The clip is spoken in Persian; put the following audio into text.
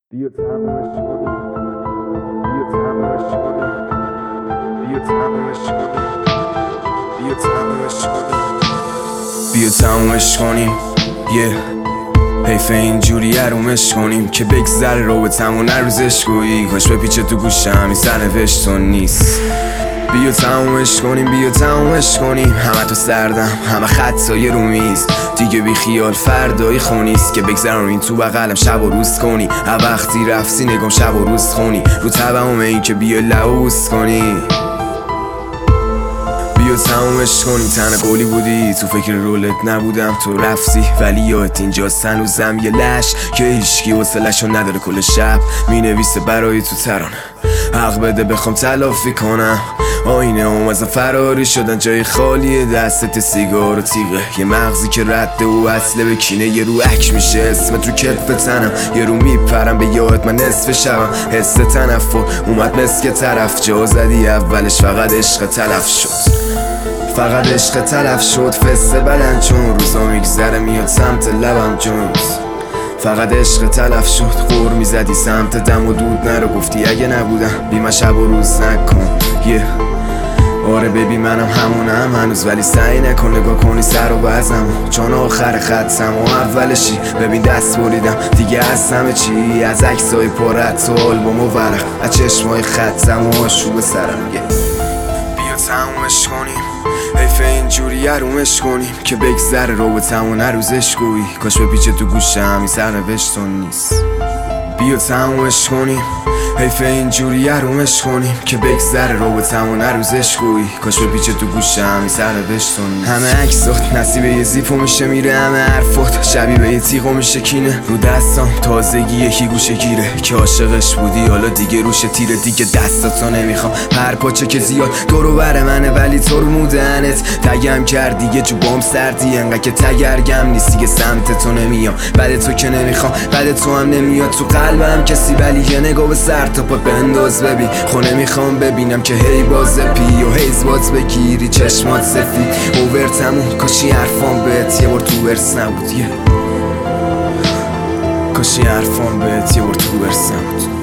بیا تمومش کنیم، بیا تمومش کنیم، بیا تمومش کنیم، بیا تمومش کنیم، بیا تمومش کنیم. حیف اینجوری حرومش کنیم که بگذره رابطمون نروزش گویی. کاش بپیچه تو گوشم این سرنوشتون نیست. بیا تمومش کنیم، بیا تمومش کنیم. همه تو سردم، همه خطای رو میز. دیگه بی خیال فردایی خونیست که بگذرونین تو بغلم شب و روز کنی. وقتی رفتی نگم شب و روز خونی رو تبمم این که بیا لعوز کنی. بیا تمومش کنیم. تنه قولی بودی تو فکر رولت نبودم، تو رفتی ولی یادت اینجاست هنوزم یه لش که هیچکی حوصله‌شو نداره. کل شب مینویسه برای تو ترانه، حق بده بخوام تلافی کنم. آینه ازم فراری شدن، جای خالیه دستت سیگار و تیغه. یه مغزی که رده و اصله به کینه. یه رو اک میشه اسمت رو کتف تنم، یه رو میپرم به یاد من نصف شبم. حس تنفر اومد مسک طرف، جا زدی اولش فقط عشق تلف شد، فقط عشق تلف شد. فسته بدن چون روزا میگذره میاد سمت لبم جونت. فقط عشق تلف شد، غور میزدی سمت دم و دود نرو. گفتی اگه نبودم بی من شب و روز نکن. آره ببی منم همونم هنوز، ولی سعی نکن نگاه کنی سر و بزنم، چون آخر خطم و اولشی. ببین دست بریدم دیگه از همه چی، از عکسای پرت و آلبوم و ورق، از چشمای خطم و آشوب سرم. بیا تمومش کنیم، حیف اینجوری حرومش کنیم که بگذره رابطمون نروزش گویی. کاش بپیچه تو گوشم این سرنوشتون نیست. بیا تمومش کنیم، حیف اینجوری حرومش کنیم که بگذره رابطمون نروزش گویی. کاش بپیچه تو گوشم این سرنوشتون نیست. همه عکسات نصیب یه زیپو میشه میره، همه حرفات شبیه به یه تیغو میشه کینه. رو دستام تازگی یکی گوشه گیره که عاشقش بودی حالا دیگه روش تیره. دیگه دستاتو نمیخوام پر پاچه که زیاد دورو بر منه، ولی تو رو مودنت تگم کردی. یه جو بام سردی انقدر که تگرگم نیستی که سمت تو نمیام. بعد تو که نمیخوام، بعد تو هم نمیاد تو قلبم کسی، ولی یه نگاه به سر تا پات بنداز ببین. خونه میخوام ببینم که هی باز پی و هیزبات بگیری چشمات سفید. اوور تموم کاشی حرفان بهت یه بار تو ورس نبود. کاشی حرفان بهت یه بار تو ورس نبود.